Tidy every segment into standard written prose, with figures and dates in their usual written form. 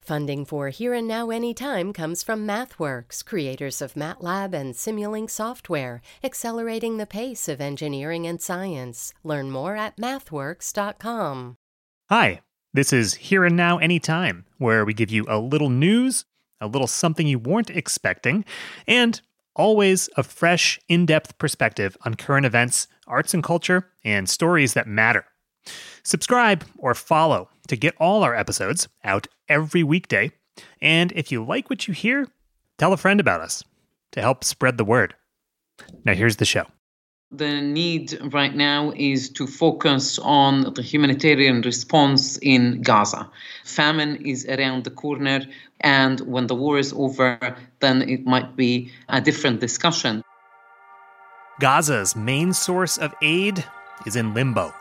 Funding for Here and Now Anytime comes from MathWorks, creators of MATLAB and Simulink software, accelerating the pace of engineering and science. Learn more at mathworks.com. Hi, this is Here and Now Anytime, where we give you a little news, a little something you weren't expecting, and always a fresh, in-depth perspective on current events, arts and culture, and stories that matter. Subscribe or follow to get all our episodes out every weekday. And if you like what you hear, tell a friend about us to help spread the word. Now here's the show. The need right now is to focus on the humanitarian response in Gaza. Famine is around the corner, and when the war is over, then it might be a different discussion. Gaza's main source of aid is in limbo.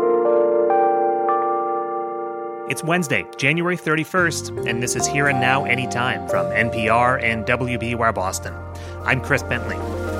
It's Wednesday, January 31st, and this is Here and Now Anytime from NPR and WBUR Boston. I'm Chris Bentley.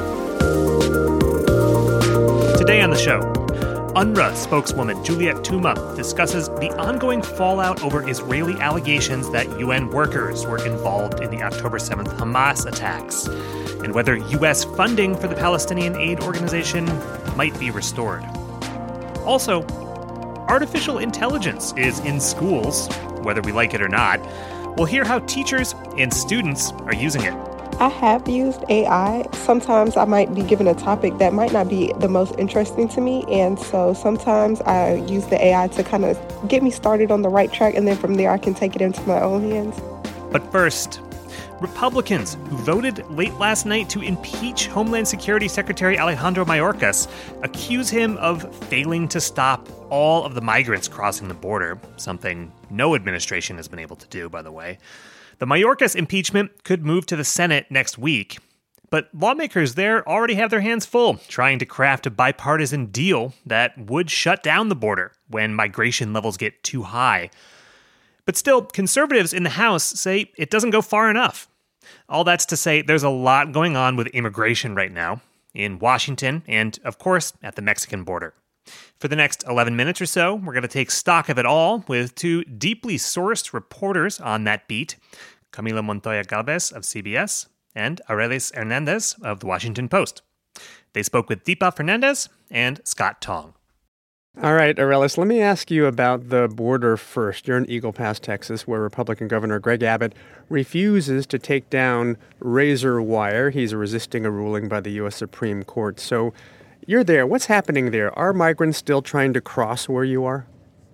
Today on the show, UNRWA spokeswoman Juliet Touma discusses the ongoing fallout over Israeli allegations that UN workers were involved in the October 7th Hamas attacks, and whether U.S. funding for the Palestinian Aid Organization might be restored. Also, artificial intelligence is in schools, whether we like it or not. We'll hear how teachers and students are using it. I have used AI. Sometimes I might be given a topic that might not be the most interesting to me, and so sometimes I use the AI to kind of get me started on the right track, and then from there I can take it into my own hands. But first, Republicans who voted late last night to impeach Homeland Security Secretary Alejandro Mayorkas accuse him of failing to stop all of the migrants crossing the border, something no administration has been able to do, by the way. The Mayorkas impeachment could move to the Senate next week, but lawmakers there already have their hands full trying to craft a bipartisan deal that would shut down the border when migration levels get too high. But still, conservatives in the House say it doesn't go far enough. All that's to say there's a lot going on with immigration right now, in Washington and, of course, at the Mexican border. For the next 11 minutes or so, we're going to take stock of it all with two deeply sourced reporters on that beat, Camila Montoya Galvez of CBS and Arelis Hernandez of The Washington Post. They spoke with Deepa Fernandez and Scott Tong. All right, Arelis, let me ask you about the border first. You're in Eagle Pass, Texas, where Republican Governor Greg Abbott refuses to take down razor wire. He's resisting a ruling by the U.S. Supreme Court. So you're there. What's happening there? Are migrants still trying to cross where you are?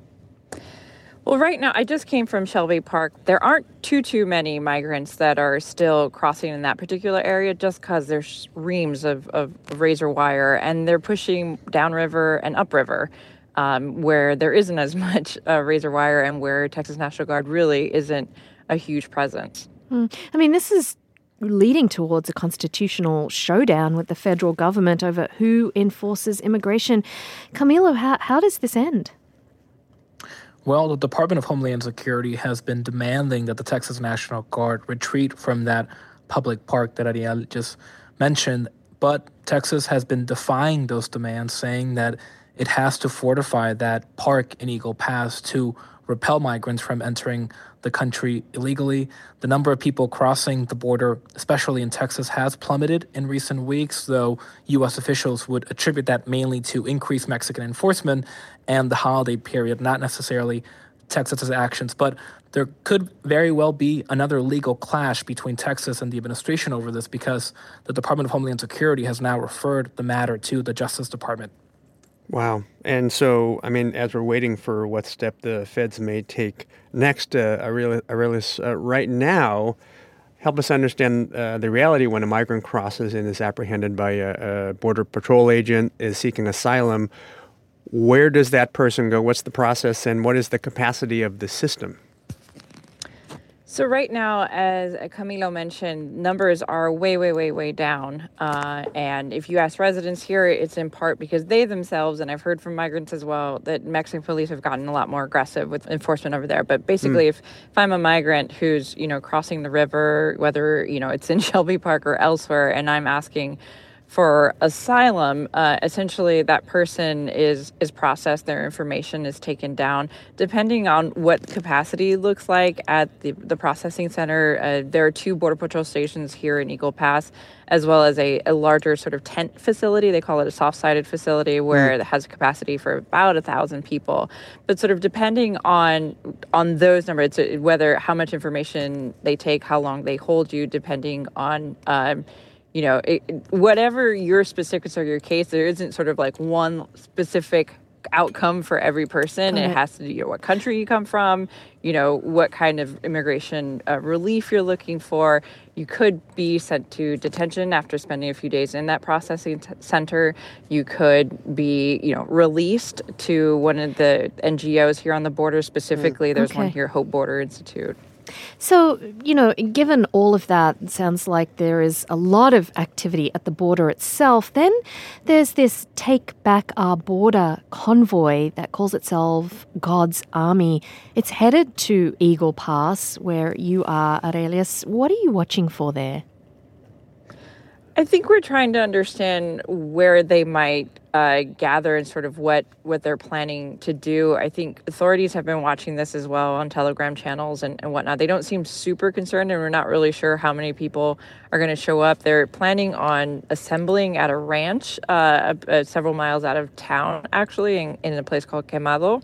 Well, right now, I just came from Shelby Park. There aren't too many migrants that are still crossing in that particular area just because there's reams of razor wire, and they're pushing downriver and upriver where there isn't as much razor wire and where Texas National Guard really isn't a huge presence. I mean, this is leading towards a constitutional showdown with the federal government over who enforces immigration. Camilo, how does this end? Well, the Department of Homeland Security has been demanding that the Texas National Guard retreat from that public park that Ariel just mentioned. But Texas has been defying those demands, saying that it has to fortify that park in Eagle Pass to repel migrants from entering the country illegally. The number of people crossing the border, especially in Texas, has plummeted in recent weeks, though U.S. officials would attribute that mainly to increased Mexican enforcement and the holiday period, not necessarily Texas's actions. But there could very well be another legal clash between Texas and the administration over this because the Department of Homeland Security has now referred the matter to the Justice Department. Wow. And so, I mean, as we're waiting for what step the feds may take next, Arelis, right now, help us understand the reality when a migrant crosses and is apprehended by a Border Patrol agent, is seeking asylum. Where does that person go? What's the process, and what is the capacity of the system? So right now, as Camilo mentioned, numbers are way down. And if you ask residents here, it's in part because they themselves, and I've heard from migrants as well, that Mexican police have gotten a lot more aggressive with enforcement over there. But basically, if I'm a migrant who's, crossing the river, whether, it's in Shelby Park or elsewhere, and I'm asking for asylum, essentially that person is processed, their information is taken down. Depending on what capacity looks like at the processing center, there are 2 Border Patrol stations here in Eagle Pass, as well as a larger sort of tent facility. They call it a soft-sided facility where it has a capacity for about 1,000 people. But sort of depending on those numbers, whether how much information they take, how long they hold you, depending on whatever your specifics or your case, there isn't sort of like one specific outcome for every person. It has to do what country you come from, what kind of immigration relief you're looking for. You could be sent to detention after spending a few days in that processing center. You could be, released to one of the NGOs here on the border. Specifically, there's one here, Hope Border Institute. So, given all of that, it sounds like there is a lot of activity at the border itself. Then there's this Take Back Our Border convoy that calls itself God's Army. It's headed to Eagle Pass, where you are, Aurelius. What are you watching for there? I think we're trying to understand where they might gather and sort of what they're planning to do. I think authorities have been watching this as well on Telegram channels and whatnot. They don't seem super concerned, and we're not really sure how many people are going to show up. They're planning on assembling at a ranch several miles out of town, actually, in a place called Quemado.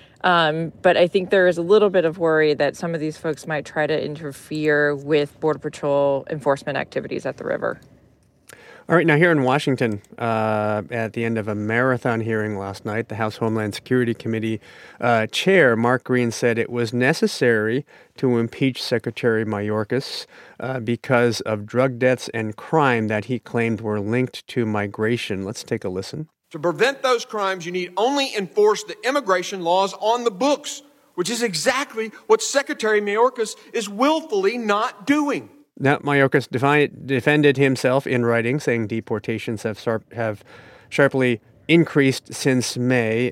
But I think there is a little bit of worry that some of these folks might try to interfere with Border Patrol enforcement activities at the river. All right, now here in Washington, at the end of a marathon hearing last night, the House Homeland Security Committee Chair Mark Green said it was necessary to impeach Secretary Mayorkas because of drug deaths and crime that he claimed were linked to migration. Let's take a listen. To prevent those crimes, you need only enforce the immigration laws on the books, which is exactly what Secretary Mayorkas is willfully not doing. Now, Mayorkas defended himself in writing, saying deportations have sharply increased since May.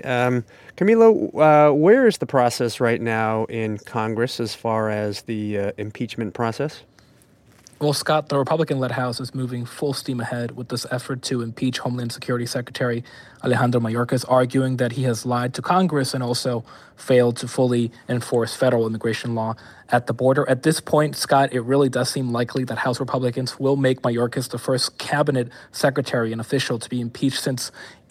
Camilo, where is the process right now in Congress as far as the impeachment process? Well, Scott, the Republican-led House is moving full steam ahead with this effort to impeach Homeland Security Secretary Alejandro Mayorkas, arguing that he has lied to Congress and also failed to fully enforce federal immigration law at the border. At this point, Scott, it really does seem likely that House Republicans will make Mayorkas the first cabinet secretary and official to be impeached since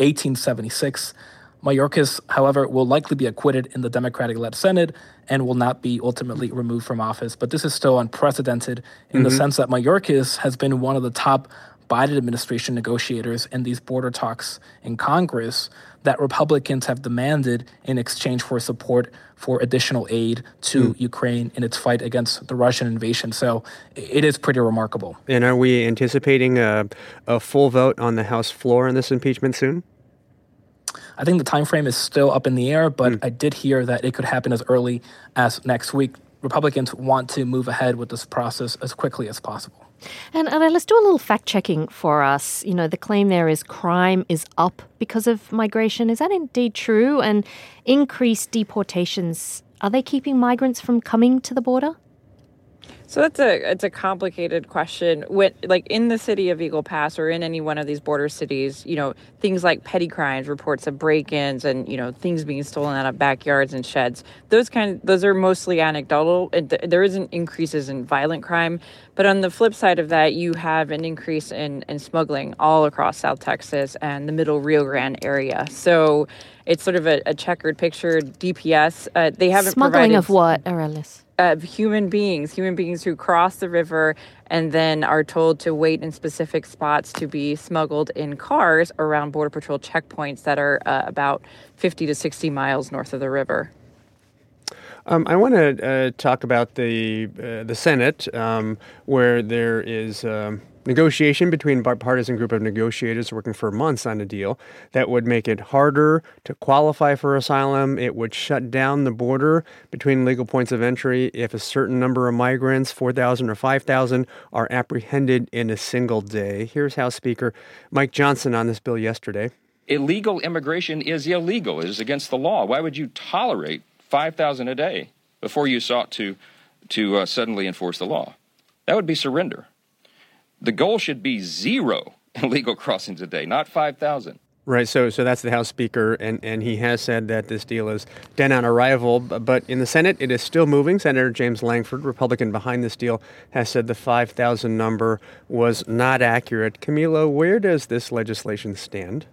1876. Mayorkas, however, will likely be acquitted in the Democratic-led Senate and will not be ultimately removed from office. But this is still unprecedented in the sense that Mayorkas has been one of the top Biden administration negotiators in these border talks in Congress that Republicans have demanded in exchange for support for additional aid to Ukraine in its fight against the Russian invasion. So it is pretty remarkable. And are we anticipating a full vote on the House floor on this impeachment soon? I think the time frame is still up in the air, but I did hear that it could happen as early as next week. Republicans want to move ahead with this process as quickly as possible. And let's do a little fact-checking for us. The claim there is crime is up because of migration. Is that indeed true? And increased deportations, are they keeping migrants from coming to the border? So it's a complicated question. Like in the city of Eagle Pass or in any one of these border cities, things like petty crimes, reports of break-ins, and things being stolen out of backyards and sheds. Those are mostly anecdotal. There isn't increases in violent crime, but on the flip side of that, you have an increase in smuggling all across South Texas and the Middle Rio Grande area. So it's sort of a checkered picture. DPS they haven't smuggling provided of what, Aurelius? Human beings who cross the river and then are told to wait in specific spots to be smuggled in cars around Border Patrol checkpoints that are about 50 to 60 miles north of the river. I want to talk about the Senate, where there is negotiation between a bipartisan group of negotiators working for months on a deal that would make it harder to qualify for asylum. It would shut down the border between legal points of entry if a certain number of migrants, 4,000 or 5,000, are apprehended in a single day. Here's House Speaker Mike Johnson on this bill yesterday. Illegal immigration is illegal. It is against the law. Why would you tolerate 5,000 a day before you sought to suddenly enforce the law? That would be surrender. The goal should be zero illegal crossings a day, not 5,000. Right, so that's the House Speaker, and he has said that this deal is dead on arrival, but in the Senate, it is still moving. Senator James Lankford, Republican behind this deal, has said the 5,000 number was not accurate. Camilo, where does this legislation stand?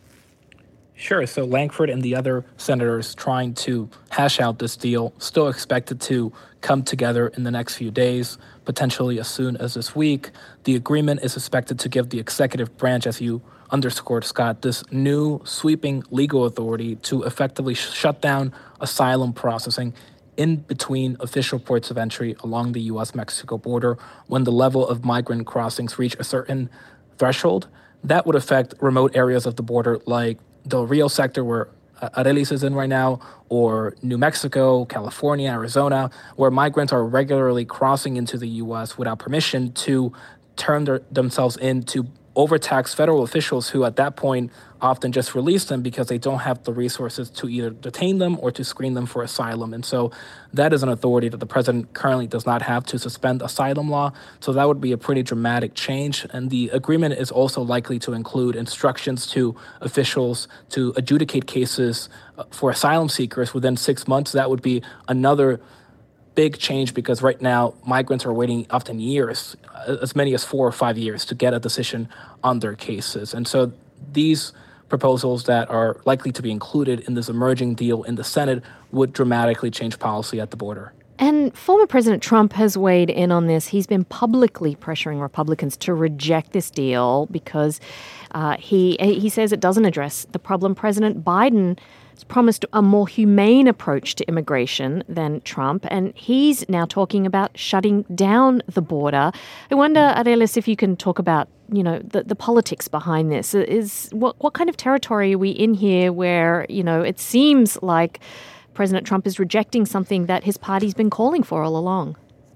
Sure. So Lankford and the other senators trying to hash out this deal still expected to come together in the next few days, potentially as soon as this week. The agreement is expected to give the executive branch, as you underscored, Scott, this new sweeping legal authority to effectively shut down asylum processing in between official ports of entry along the U.S.-Mexico border when the level of migrant crossings reach a certain threshold. That would affect remote areas of the border like the Rio sector where Arelis is in right now, or New Mexico, California, Arizona, where migrants are regularly crossing into the U.S. without permission to turn themselves in to overtax federal officials who at that point often just release them because they don't have the resources to either detain them or to screen them for asylum. And so that is an authority that the president currently does not have to suspend asylum law. So that would be a pretty dramatic change. And the agreement is also likely to include instructions to officials to adjudicate cases for asylum seekers within 6 months. That would be another big change because right now migrants are waiting often years, as many as 4 or 5 years, to get a decision on their cases. And so these proposals that are likely to be included in this emerging deal in the Senate would dramatically change policy at the border. And former President Trump has weighed in on this. He's been publicly pressuring Republicans to reject this deal because he says it doesn't address the problem. President Biden promised a more humane approach to immigration than Trump, and he's now talking about shutting down the border. I wonder, Arelis, if you can talk about, the politics behind this. What kind of territory are we in here where, it seems like President Trump is rejecting something that his party's been calling for all along?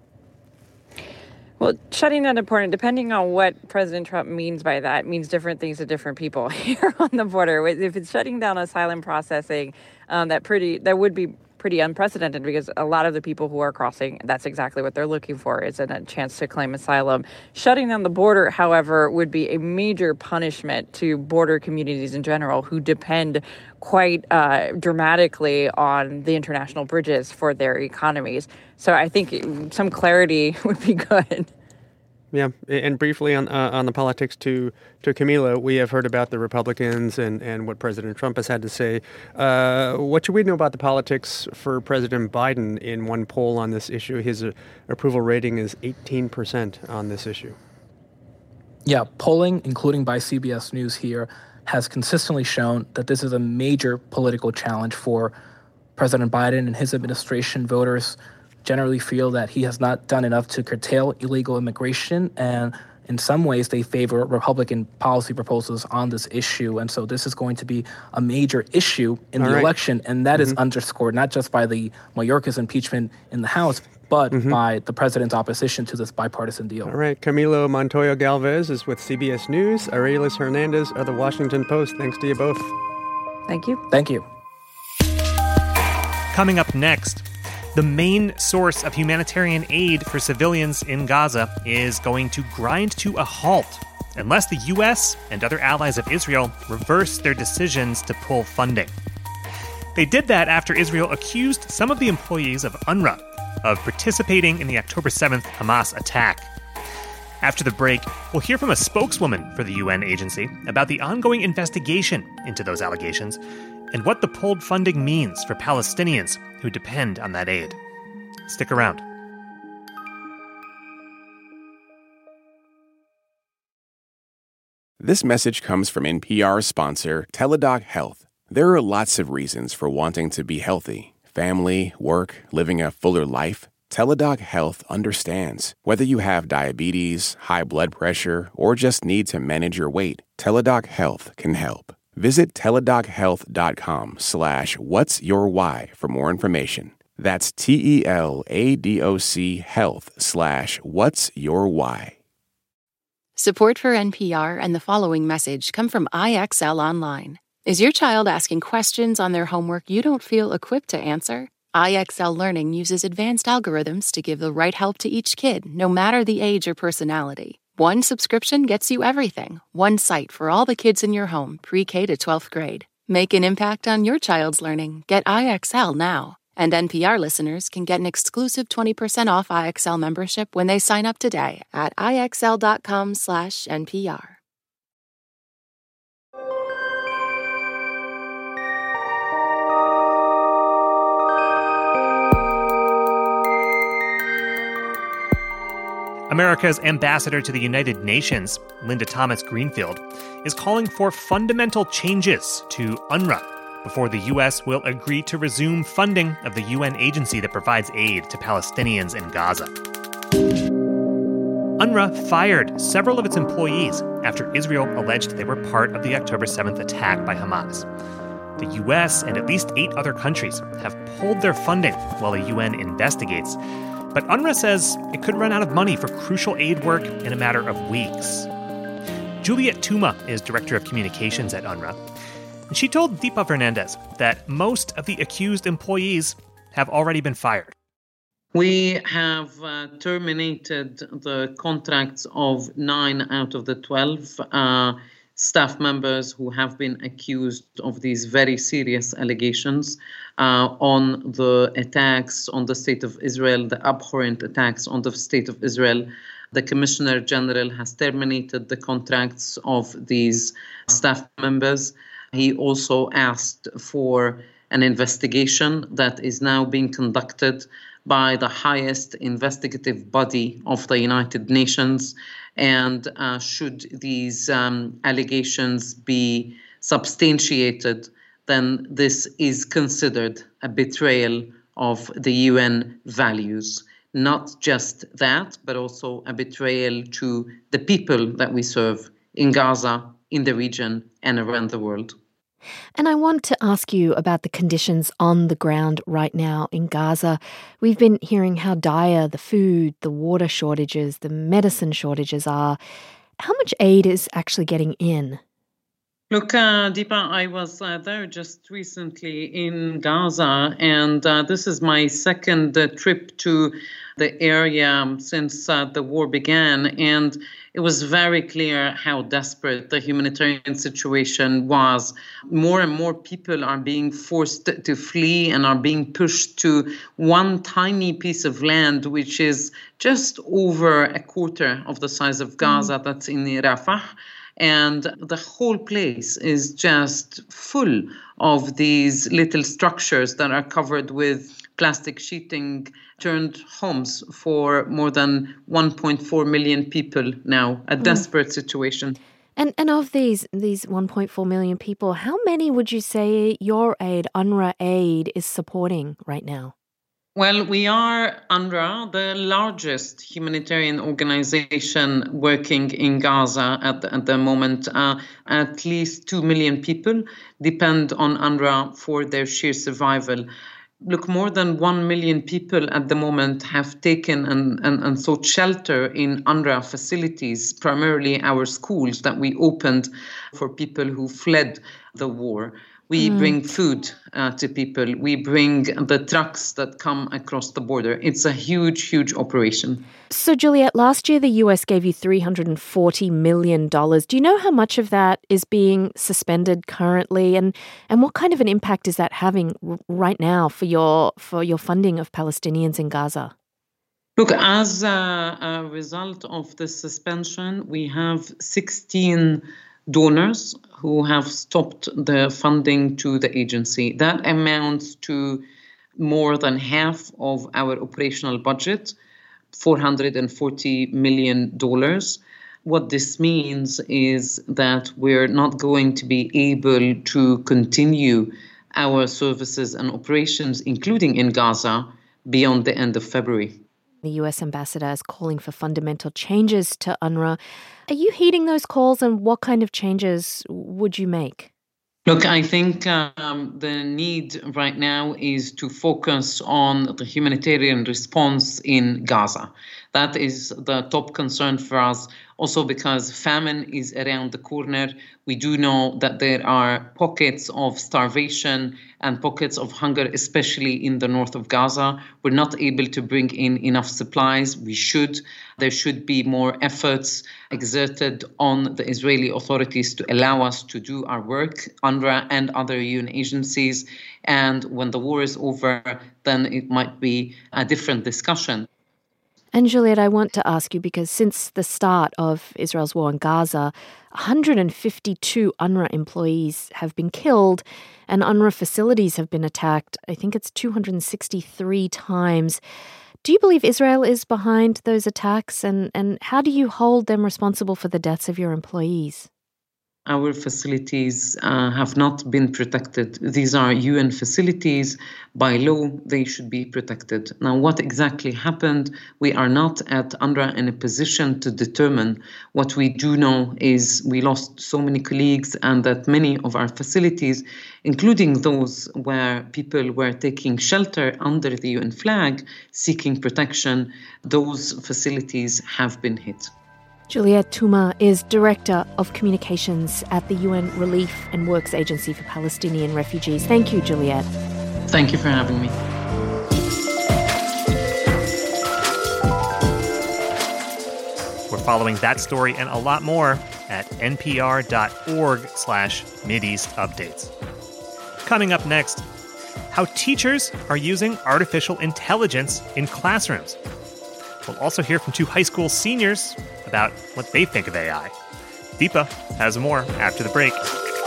Well, shutting down the border, depending on what President Trump means by that, means different things to different people here on the border. If it's shutting down asylum processing, that would be pretty unprecedented because a lot of the people who are crossing, that's exactly what they're looking for, is a chance to claim asylum. Shutting down the border, however, would be a major punishment to border communities in general who depend quite dramatically on the international bridges for their economies. So I think some clarity would be good. Yeah, and briefly on the politics to Camilo, we have heard about the Republicans and what President Trump has had to say. What should we know about the politics for President Biden? In one poll on this issue, his approval rating is 18% on this issue. Yeah, polling, including by CBS News here, has consistently shown that this is a major political challenge for President Biden and his administration. Voters generally feel that he has not done enough to curtail illegal immigration, and in some ways they favor Republican policy proposals on this issue. And so this is going to be a major issue in the election, and that is underscored not just by the Mayorkas impeachment in the House, but by the president's opposition to this bipartisan deal. All right, Camilo Montoya Galvez is with CBS News. Arelis Hernandez of the Washington Post. Thanks to you both. Thank you. Thank you. Coming up next, the main source of humanitarian aid for civilians in Gaza is going to grind to a halt unless the U.S. and other allies of Israel reverse their decisions to pull funding. They did that after Israel accused some of the employees of UNRWA of participating in the October 7th Hamas attack. After the break, we'll hear from a spokeswoman for the UN agency about the ongoing investigation into those allegations and what the pulled funding means for Palestinians who depend on that aid. Stick around. This message comes from NPR sponsor Teladoc Health. There are lots of reasons for wanting to be healthy. Family, work, living a fuller life. Teladoc Health understands. Whether you have diabetes, high blood pressure, or just need to manage your weight, Teladoc Health can help. Visit teladochealth.com/whatsyourwhy for more information. That's TELADOC health/whatsyourwhy. Support for NPR and the following message come from IXL Online. Is your child asking questions on their homework you don't feel equipped to answer? IXL Learning uses advanced algorithms to give the right help to each kid, no matter the age or personality. One subscription gets you everything. One site for all the kids in your home, pre-K to 12th grade. Make an impact on your child's learning. Get IXL now. And NPR listeners can get an exclusive 20% off IXL membership when they sign up today at IXL.com/NPR. America's ambassador to the United Nations, Linda Thomas-Greenfield, is calling for fundamental changes to UNRWA before the U.S. will agree to resume funding of the UN agency that provides aid to Palestinians in Gaza. UNRWA fired several of its employees after Israel alleged they were part of the October 7th attack by Hamas. The U.S. and at least 8 other countries have pulled their funding while the UN investigates. But UNRWA says it could run out of money for crucial aid work in a matter of weeks. Juliet Tuma is Director of Communications at UNRWA, and she told Deepa Fernandez that most of the accused employees have already been fired. We have terminated the contracts of 9 out of the 12 staff members who have been accused of these very serious allegations on the attacks on the State of Israel, the abhorrent attacks on the State of Israel. The Commissioner General has terminated the contracts of these staff members. He also asked for an investigation that is now being conducted by the highest investigative body of the United Nations. And should these allegations be substantiated, then this is considered a betrayal of the UN values. Not just that, but also a betrayal to the people that we serve in Gaza, in the region, and around the world. And I want to ask you about the conditions on the ground right now in Gaza. We've been hearing how dire the food, the water shortages, the medicine shortages are. How much aid is actually getting in? Look, Deepa, I was there just recently in Gaza, and this is my second trip to the area since the war began, and it was very clear how desperate the humanitarian situation was. More and more people are being forced to flee and are being pushed to one tiny piece of land, which is just over a quarter of the size of Gaza, that's in Rafah. And the whole place is just full of these little structures that are covered with plastic sheeting, turned homes for more than 1.4 million people now, a desperate situation. And of these 1.4 million people, how many would you say your aid, UNRWA aid, is supporting right now? Well, we are UNRWA, the largest humanitarian organization working in Gaza at the moment. At least 2 million people depend on UNRWA for their sheer survival. Look, more than 1 million people at the moment have taken and sought shelter in UNRWA facilities, primarily our schools that we opened for people who fled the war. We bring food to people. We bring the trucks that come across the border. It's a huge, huge operation. So, Juliet, last year the US gave you $340 million. Do you know how much of that is being suspended currently? And what kind of an impact is that having right now for your funding of Palestinians in Gaza? Look, as a result of the suspension, we have 16 donors who have stopped the funding to the agency. That amounts to more than half of our operational budget, $440 million. What this means is that we're not going to be able to continue our services and operations, including in Gaza, beyond the end of February. The US ambassador is calling for fundamental changes to UNRWA. Are you heeding those calls, and what kind of changes would you make? Look, I think the need right now is to focus on the humanitarian response in Gaza. That is the top concern for us. Also because famine is around the corner. We do know that there are pockets of starvation and pockets of hunger, especially in the north of Gaza. We're not able to bring in enough supplies. We should. There should be more efforts exerted on the Israeli authorities to allow us to do our work, UNRWA and other UN agencies. And when the war is over, then it might be a different discussion. And Juliet, I want to ask you, because since the start of Israel's war in Gaza, 152 UNRWA employees have been killed and UNRWA facilities have been attacked. I think it's 263 times. Do you believe Israel is behind those attacks? And how do you hold them responsible for the deaths of your employees? Our facilities have not been protected. These are UN facilities. By law, they should be protected. Now, what exactly happened? We are not at UNRWA in a position to determine. What we do know is we lost so many colleagues, and that many of our facilities, including those where people were taking shelter under the UN flag, seeking protection, those facilities have been hit. Juliet Touma is Director of Communications at the UN Relief and Works Agency for Palestinian Refugees. Thank you, Juliet. Thank you for having me. We're following that story and a lot more at npr.org/Mideast Updates. Coming up next, how teachers are using artificial intelligence in classrooms. We'll also hear from 2 high school seniors about what they think of AI. Deepa has more after the break.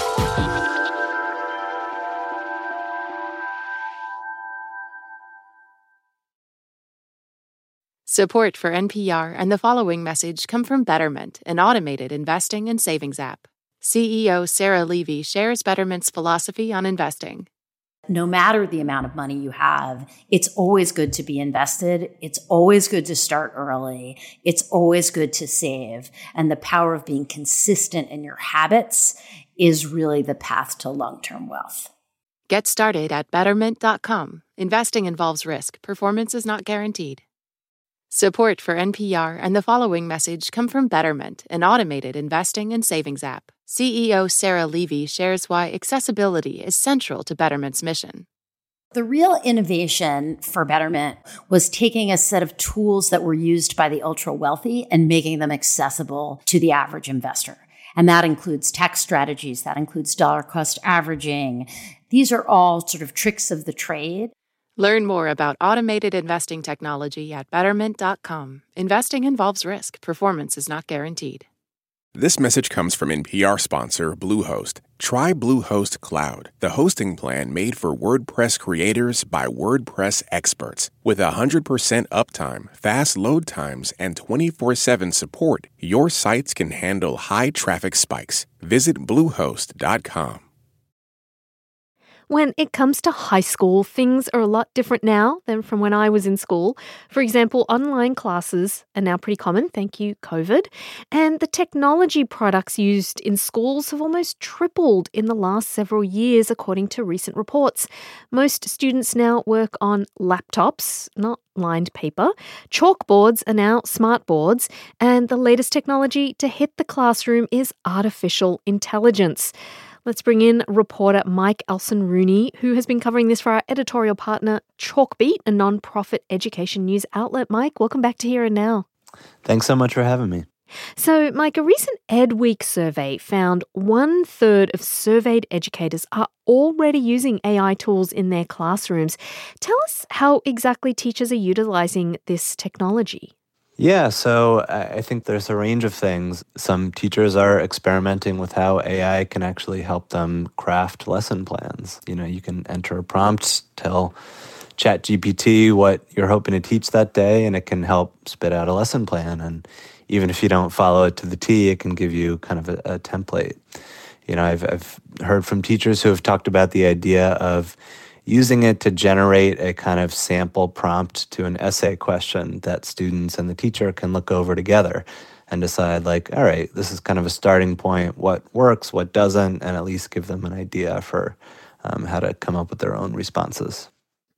Support for NPR and the following message come from Betterment, an automated investing and savings app. CEO Sarah Levy shares Betterment's philosophy on investing. No matter the amount of money you have, it's always good to be invested. It's always good to start early. It's always good to save. And the power of being consistent in your habits is really the path to long-term wealth. Get started at Betterment.com. Investing involves risk. Performance is not guaranteed. Support for NPR and the following message come from Betterment, an automated investing and savings app. CEO Sarah Levy shares why accessibility is central to Betterment's mission. The real innovation for Betterment was taking a set of tools that were used by the ultra-wealthy and making them accessible to the average investor. And that includes tax strategies, that includes dollar cost averaging. These are all sort of tricks of the trade. Learn more about automated investing technology at Betterment.com. Investing involves risk. Performance is not guaranteed. This message comes from NPR sponsor Bluehost. Try Bluehost Cloud, the hosting plan made for WordPress creators by WordPress experts. With 100% uptime, fast load times, and 24/7 support, your sites can handle high traffic spikes. Visit Bluehost.com. When it comes to high school, things are a lot different now than from when I was in school. For example, online classes are now pretty common, thank you, COVID. And the technology products used in schools have almost tripled in the last several years, according to recent reports. Most students now work on laptops, not lined paper. Chalkboards are now smart boards. And the latest technology to hit the classroom is artificial intelligence. Let's bring in reporter Mike Elson-Rooney, who has been covering this for our editorial partner, Chalkbeat, a non-profit education news outlet. Mike, welcome back to Here and Now. Thanks so much for having me. So, Mike, a recent EdWeek survey found 1/3 of surveyed educators are already using AI tools in their classrooms. Tell us how exactly teachers are utilizing this technology. Yeah, so I think there's a range of things. Some teachers are experimenting with how AI can actually help them craft lesson plans. You know, you can enter a prompt, tell ChatGPT what you're hoping to teach that day, and it can help spit out a lesson plan. And even if you don't follow it to the T, it can give you kind of a template. You know, I've heard from teachers who have talked about the idea of using it to generate a kind of sample prompt to an essay question that students and the teacher can look over together and decide, like, all right, this is kind of a starting point, what works, what doesn't, and at least give them an idea for how to come up with their own responses.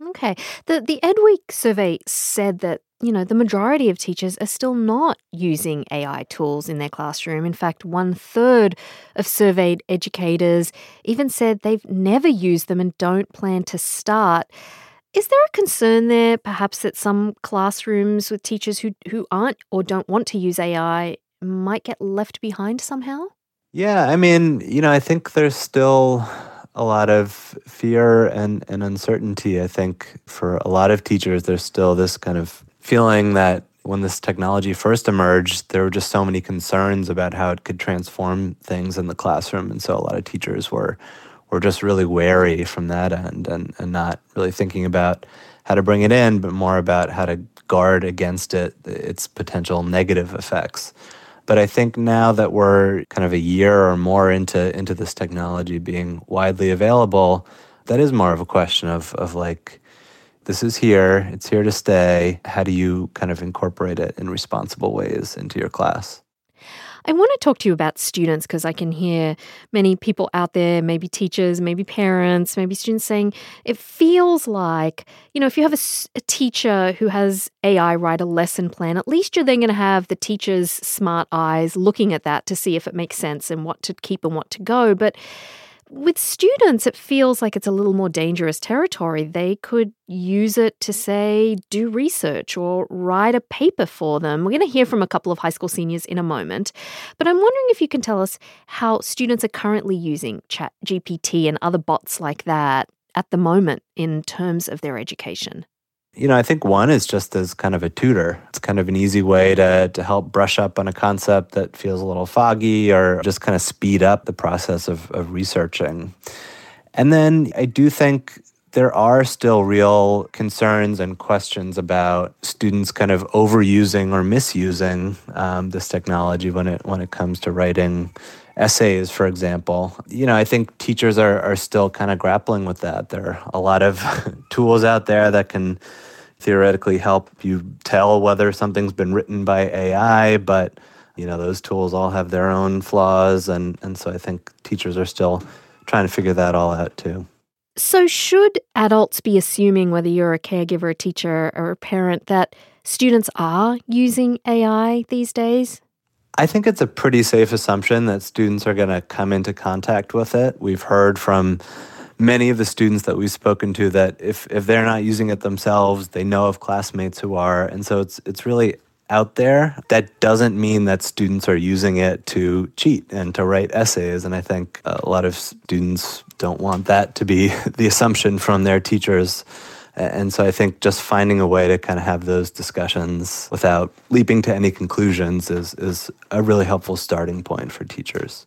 Okay. The EdWeek survey said that, the majority of teachers are still not using AI tools in their classroom. In fact, 1/3 of surveyed educators even said they've never used them and don't plan to start. Is there a concern there, perhaps, that some classrooms with teachers who aren't or don't want to use AI might get left behind somehow? Yeah, I mean, I think there's still a lot of fear and uncertainty. I think for a lot of teachers, there's still this kind of feeling that when this technology first emerged, there were just so many concerns about how it could transform things in the classroom. And so a lot of teachers were just really wary from that end and not really thinking about how to bring it in, but more about how to guard against its potential negative effects. But I think now that we're kind of a year or more into this technology being widely available, that is more of a question of like, this is here, it's here to stay. How do you kind of incorporate it in responsible ways into your class? I want to talk to you about students because I can hear many people out there, maybe teachers, maybe parents, maybe students saying it feels like, if you have a teacher who has AI write a lesson plan, at least you're then going to have the teacher's smart eyes looking at that to see if it makes sense and what to keep and what to go. But with students, it feels like it's a little more dangerous territory. They could use it to, say, do research or write a paper for them. We're going to hear from a couple of high school seniors in a moment. But I'm wondering if you can tell us how students are currently using ChatGPT and other bots like that at the moment in terms of their education. I think one is just as kind of a tutor. It's kind of an easy way to help brush up on a concept that feels a little foggy or just kind of speed up the process of researching. And then I do think there are still real concerns and questions about students kind of overusing or misusing this technology when it comes to writing essays, for example. I think teachers are still kind of grappling with that. There are a lot of tools out there that can theoretically help you tell whether something's been written by AI, but those tools all have their own flaws, and so I think teachers are still trying to figure that all out too. So should adults be assuming, whether you're a caregiver, a teacher, or a parent, that students are using AI these days? I think it's a pretty safe assumption that students are going to come into contact with it. We've heard from many of the students that we've spoken to that if they're not using it themselves, they know of classmates who are. And so it's really out there. That doesn't mean that students are using it to cheat and to write essays. And I think a lot of students don't want that to be the assumption from their teachers. And so I think just finding a way to kind of have those discussions without leaping to any conclusions is a really helpful starting point for teachers.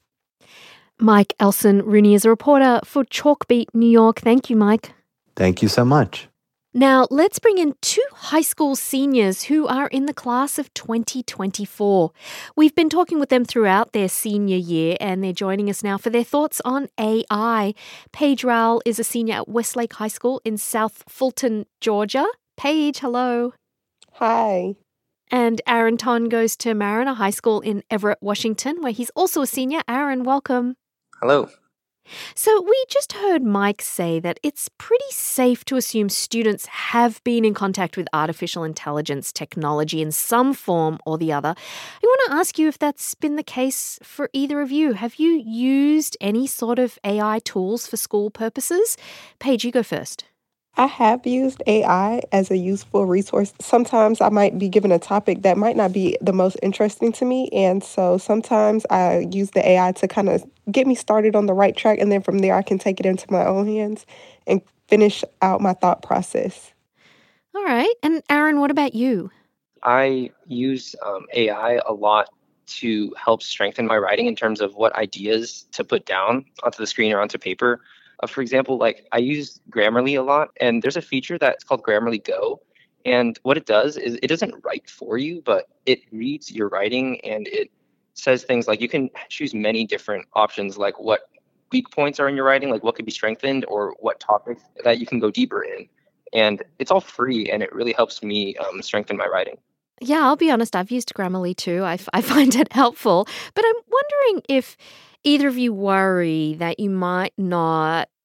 Mike Elson-Rooney is a reporter for Chalkbeat New York. Thank you, Mike. Thank you so much. Now, let's bring in two high school seniors who are in the class of 2024. We've been talking with them throughout their senior year, and they're joining us now for their thoughts on AI. Paige Rowell is a senior at Westlake High School in South Fulton, Georgia. Paige, hello. Hi. And Aaron Ton goes to Mariner High School in Everett, Washington, where he's also a senior. Aaron, welcome. Hello. So we just heard Mike say that it's pretty safe to assume students have been in contact with artificial intelligence technology in some form or the other. I want to ask you if that's been the case for either of you. Have you used any sort of AI tools for school purposes? Paige, you go first. I have used AI as a useful resource. Sometimes I might be given a topic that might not be the most interesting to me, and so sometimes I use the AI to kind of get me started on the right track, and then from there I can take it into my own hands and finish out my thought process. All right. And Aaron, what about you? I use AI a lot to help strengthen my writing in terms of what ideas to put down onto the screen or onto paper. For example, I use Grammarly a lot, and there's a feature that's called Grammarly Go. And what it does is it doesn't write for you, but it reads your writing, and it says things like you can choose many different options, like what weak points are in your writing, like what could be strengthened, or what topics that you can go deeper in. And it's all free, and it really helps me strengthen my writing. Yeah, I'll be honest, I've used Grammarly too. I find it helpful. But I'm wondering if either of you worry that you might not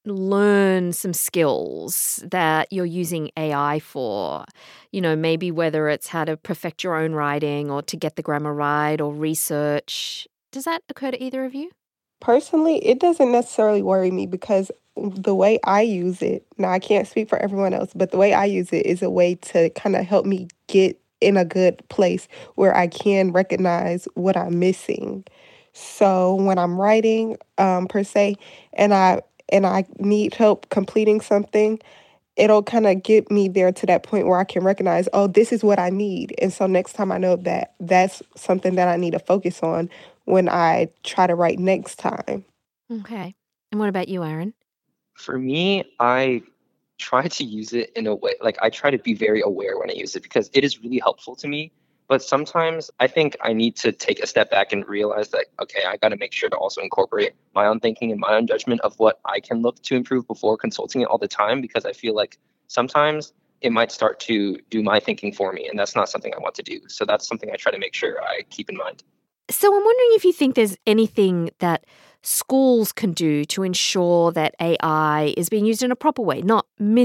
learn some skills that you're using AI for, maybe whether it's how to perfect your own writing or to get the grammar right or research. Does that occur to either of you? Personally, it doesn't necessarily worry me because the way I use it, now I can't speak for everyone else, but the way I use it is a way to kind of help me get in a good place where I can recognize what I'm missing. So when I'm writing, per se, and I need help completing something, it'll kind of get me there to that point where I can recognize, oh, this is what I need. And so next time I know that that's something that I need to focus on when I try to write next time. Okay. And what about you, Aaron? For me, I try to use it in a way, like I try to be very aware when I use it because it is really helpful to me. But sometimes I think I need to take a step back and realize that, okay, I got to make sure to also incorporate my own thinking and my own judgment of what I can look to improve before consulting it all the time, because I feel like sometimes it might start to do my thinking for me, and that's not something I want to do. So that's something I try to make sure I keep in mind. So I'm wondering if you think there's anything that schools can do to ensure that AI is being used in a proper way, not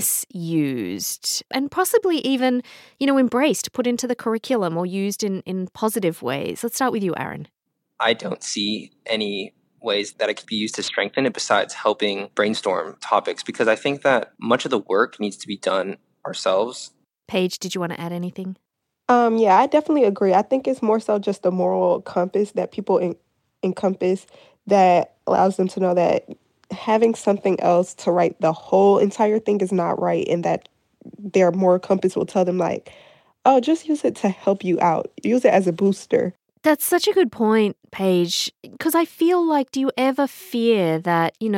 misused, and possibly even, embraced, put into the curriculum or used in positive ways. Let's start with you, Aaron. I don't see any ways that it could be used to strengthen it besides helping brainstorm topics, because I think that much of the work needs to be done ourselves. Paige, did you want to add anything? Yeah, I definitely agree. I think it's more so just the moral compass that people encompass that allows them to know that having something else to write the whole entire thing is not right, and that their moral compass will tell them like, oh, just use it to help you out. Use it as a booster. That's such a good point, Paige, because I feel like, do you ever fear that, you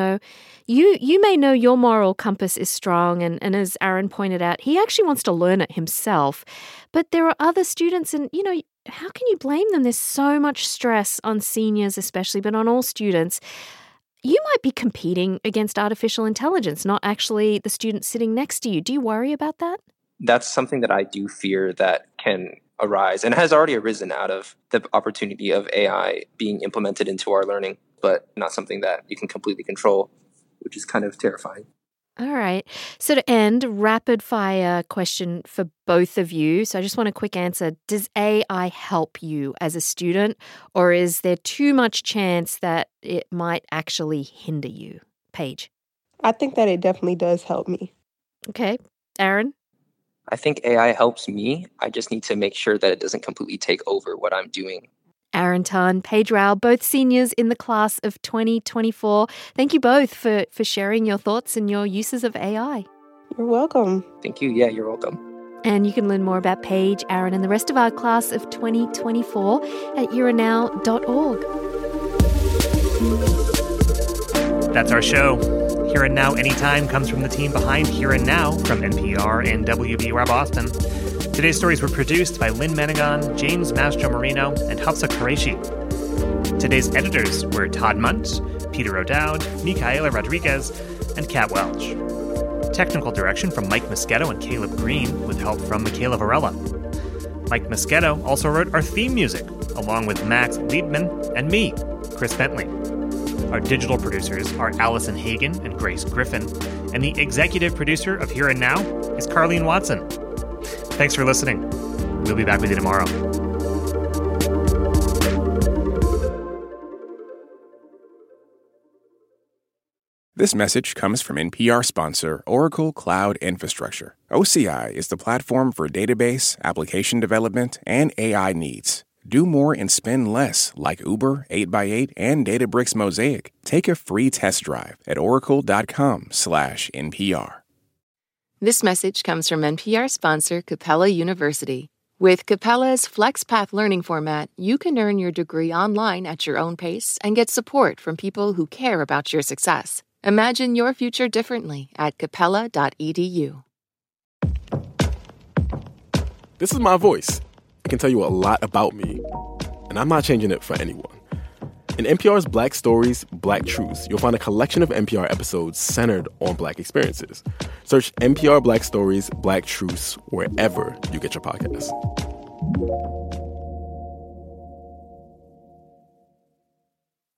may know your moral compass is strong, and as Aaron pointed out, he actually wants to learn it himself, but there are other students and, how can you blame them? There's so much stress on seniors especially, but on all students. You might be competing against artificial intelligence, not actually the student sitting next to you. Do you worry about that? That's something that I do fear that can arise and has already arisen out of the opportunity of AI being implemented into our learning, but not something that you can completely control, which is kind of terrifying. All right. So to end, rapid fire question for both of you. So I just want a quick answer. Does AI help you as a student, or is there too much chance that it might actually hinder you? Paige? I think that it definitely does help me. Okay. Aaron? I think AI helps me. I just need to make sure that it doesn't completely take over what I'm doing. Aaron Tan, Paige Rao, both seniors in the class of 2024. Thank you both for sharing your thoughts and your uses of AI. You're welcome. Thank you. Yeah, you're welcome. And you can learn more about Paige, Aaron, and the rest of our class of 2024 at yourandow.org. That's our show. Here and Now Anytime comes from the team behind Here and Now from NPR and WBUR Boston. Today's stories were produced by Lynn Menegon, James Mastromarino, and Hafsa Qureshi. Today's editors were Todd Munt, Peter O'Dowd, Micaela Rodriguez, and Kat Welch. Technical direction from Mike Moschetto and Caleb Green, with help from Michaela Varela. Mike Moschetto also wrote our theme music, along with Max Liebman and me, Chris Bentley. Our digital producers are Allison Hagen and Grace Griffin, and the executive producer of Here and Now is Carlene Watson. Thanks for listening. We'll be back with you tomorrow. This message comes from NPR sponsor Oracle Cloud Infrastructure. OCI is the platform for database, application development, and AI needs. Do more and spend less, like Uber, 8x8, and Databricks Mosaic. Take a free test drive at oracle.com/NPR. This message comes from NPR sponsor Capella University. With Capella's FlexPath learning format, you can earn your degree online at your own pace and get support from people who care about your success. Imagine your future differently at capella.edu. This is my voice. It can tell you a lot about me, and I'm not changing it for anyone. In NPR's Black Stories, Black Truths, you'll find a collection of NPR episodes centered on Black experiences. Search NPR Black Stories, Black Truths wherever you get your podcasts.